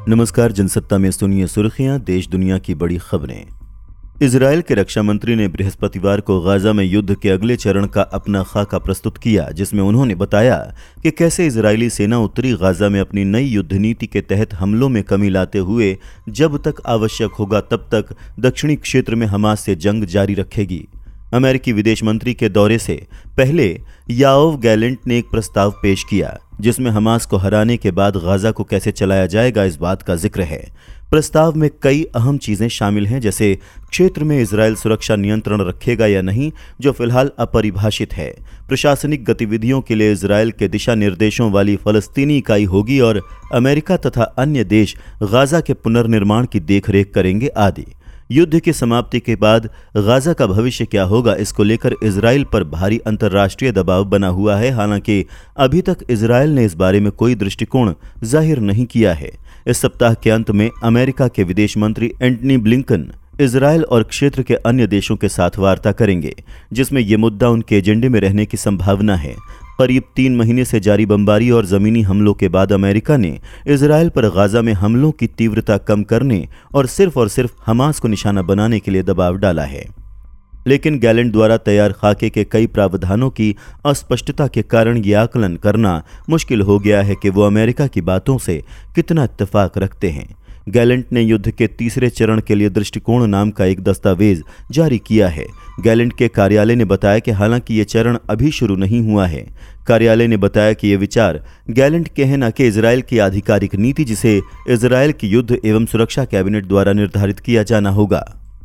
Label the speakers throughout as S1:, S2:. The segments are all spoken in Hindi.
S1: नमस्कार। जनसत्ता में सुनिए सुर्खियां, देश दुनिया की बड़ी खबरें। इजरायल के रक्षा मंत्री ने बृहस्पतिवार को गाजा में युद्ध के अगले चरण का अपना खाका प्रस्तुत किया, जिसमें उन्होंने बताया कि कैसे इजरायली सेना उत्तरी गाजा में अपनी नई युद्ध नीति के तहत हमलों में कमी लाते हुए जब तक आवश्यक होगा तब तक दक्षिणी क्षेत्र में हमास से जंग जारी रखेगी। अमेरिकी विदेश मंत्री के दौरे से पहले याओव गैलेंट ने एक प्रस्ताव पेश किया, जिसमें हमास को हराने के बाद गाजा को कैसे चलाया जाएगा इस बात का जिक्र है। प्रस्ताव में कई अहम चीजें शामिल हैं, जैसे क्षेत्र में इजरायल सुरक्षा नियंत्रण रखेगा या नहीं, जो फिलहाल अपरिभाषित है। प्रशासनिक गतिविधियों के लिए इजरायल के दिशा निर्देशों वाली फलस्तीनी इकाई होगी और अमेरिका तथा अन्य देश गाजा के पुनर्निर्माण की देखरेख करेंगे आदि। युद्ध की समाप्ति के बाद गाजा का भविष्य क्या होगा, इसको लेकर इजरायल पर भारी अंतर्राष्ट्रीय दबाव बना हुआ है। हालांकि अभी तक इजरायल ने इस बारे में कोई दृष्टिकोण जाहिर नहीं किया है। इस सप्ताह के अंत में अमेरिका के विदेश मंत्री एंटनी ब्लिंकन इजरायल और क्षेत्र के अन्य देशों के साथ वार्ता करेंगे, जिसमें यह मुद्दा उनके एजेंडे में रहने की संभावना है। करीब 3 महीने से जारी बमबारी और जमीनी हमलों के बाद अमेरिका ने इजरायल पर गाजा में हमलों की तीव्रता कम करने और सिर्फ हमास को निशाना बनाने के लिए दबाव डाला है। लेकिन गैलेंट द्वारा तैयार खाके के कई प्रावधानों की अस्पष्टता के कारण ये आकलन करना मुश्किल हो गया है कि वो अमेरिका की बातों से कितना इत्तेफाक रखते हैं। गैलेंट ने युद्ध के तीसरे चरण के लिए दृष्टिकोण नाम का एक दस्तावेज जारी किया है। गैलेंट के कार्यालय ने बताया कि हालांकि ये चरण अभी शुरू नहीं हुआ है। कार्यालय ने बताया कि ये विचार गैलेंट के हैं, न कि इजरायल की आधिकारिक नीति, जिसे इजरायल की युद्ध एवं सुरक्षा कैबिनेट द्वारा निर्धारित किया जाना होगा।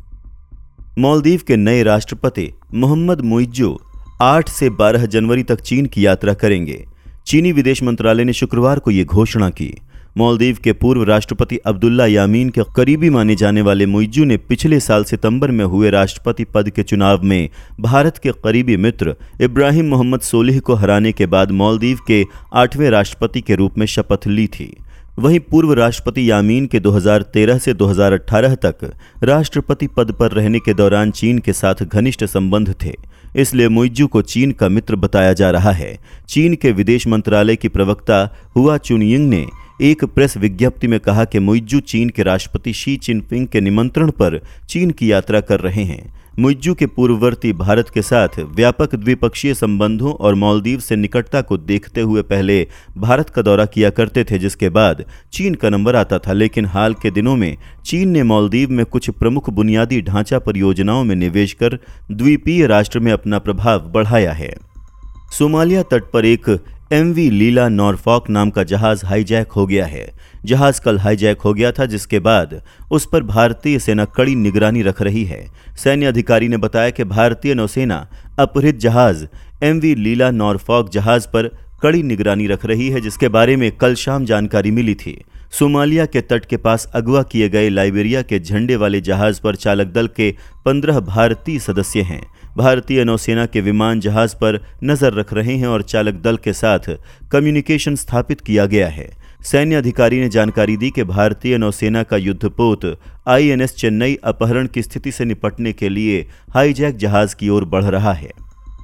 S1: मालदीव के नए राष्ट्रपति मोहम्मद मुइज्जू 8 से 12 जनवरी तक चीन की यात्रा करेंगे। चीनी विदेश मंत्रालय ने शुक्रवार को ये घोषणा की। मालदीव के पूर्व राष्ट्रपति अब्दुल्ला यामीन के करीबी माने जाने वाले मुइज्जू ने पिछले साल सितंबर में हुए राष्ट्रपति पद के चुनाव में भारत के करीबी मित्र इब्राहिम मोहम्मद सोलिह को हराने के बाद मालदीव के 8वें राष्ट्रपति के रूप में शपथ ली थी। वहीं पूर्व राष्ट्रपति यामीन के 2013 से 2018 तक राष्ट्रपति पद पर रहने के दौरान चीन के साथ घनिष्ठ संबंध थे, इसलिए मुइज्जू को चीन का मित्र बताया जा रहा है। चीन के विदेश मंत्रालय की प्रवक्ता हुआ चुनयिंग ने एक प्रेस विज्ञप्ति में कहा कि मुइज्जू चीन के राष्ट्रपति शी चिनपिंग के निमंत्रण पर चीन की यात्रा कर रहे हैं। मुइज्जू के पूर्ववर्ती भारत के साथ व्यापक द्विपक्षीय संबंधों और मालदीव से निकटता को देखते हुए पहले भारत का दौरा किया करते थे, जिसके बाद चीन का नंबर आता था। लेकिन हाल के दिनों में चीन ने मालदीव में कुछ प्रमुख बुनियादी ढांचा परियोजनाओं में निवेश कर द्वीपीय राष्ट्र में अपना प्रभाव बढ़ाया है। सोमालिया तट पर एक MV लीला नॉरफॉक नाम का जहाज हाईजैक हो गया है। जहाज कल हाईजैक हो गया था, जिसके बाद उस पर भारतीय सेना कड़ी निगरानी रख रही है। सैन्य अधिकारी ने बताया कि भारतीय नौसेना अपहृत जहाज MV लीला नॉरफॉक जहाज पर कड़ी निगरानी रख रही है, जिसके बारे में कल शाम जानकारी मिली थी। सोमालिया के तट के पास अगवा किए गए लाइबेरिया के झंडे वाले जहाज पर चालक दल के 15 भारतीय सदस्य हैं। भारतीय नौसेना के विमान जहाज पर नजर रख रहे हैं और चालक दल के साथ कम्युनिकेशन स्थापित किया गया है। सैन्य अधिकारी ने जानकारी दी कि भारतीय नौसेना का युद्धपोत INS चेन्नई अपहरण की स्थिति से निपटने के लिए हाईजैक जहाज की ओर बढ़ रहा है।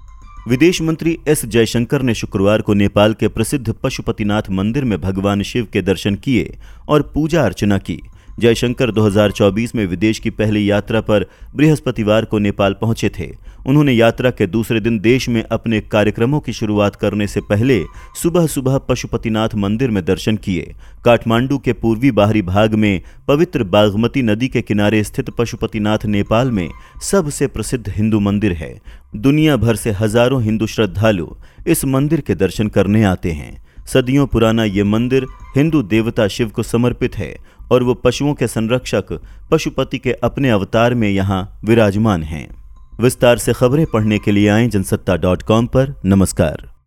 S1: विदेश मंत्री S जयशंकर ने शुक्रवार को नेपाल के प्रसिद्ध पशुपतिनाथ मंदिर में भगवान शिव के दर्शन किए और पूजा अर्चना की। जयशंकर 2024 में विदेश की पहली यात्रा पर बृहस्पतिवार को नेपाल पहुंचे थे। उन्होंने यात्रा के दूसरे दिन देश में अपने कार्यक्रमों की शुरुआत करने से पहले सुबह पशुपतिनाथ मंदिर में दर्शन किए। काठमांडू के पूर्वी बाहरी भाग में पवित्र बागमती नदी के किनारे स्थित पशुपतिनाथ नेपाल में सबसे प्रसिद्ध हिंदू मंदिर है। दुनिया भर से हजारों हिंदू श्रद्धालु इस मंदिर के दर्शन करने आते हैं। सदियों पुराना ये मंदिर हिंदू देवता शिव को समर्पित है और वो पशुओं के संरक्षक पशुपति के अपने अवतार में यहाँ विराजमान हैं। विस्तार से खबरें पढ़ने के लिए आएं जनसत्ता.com पर। नमस्कार।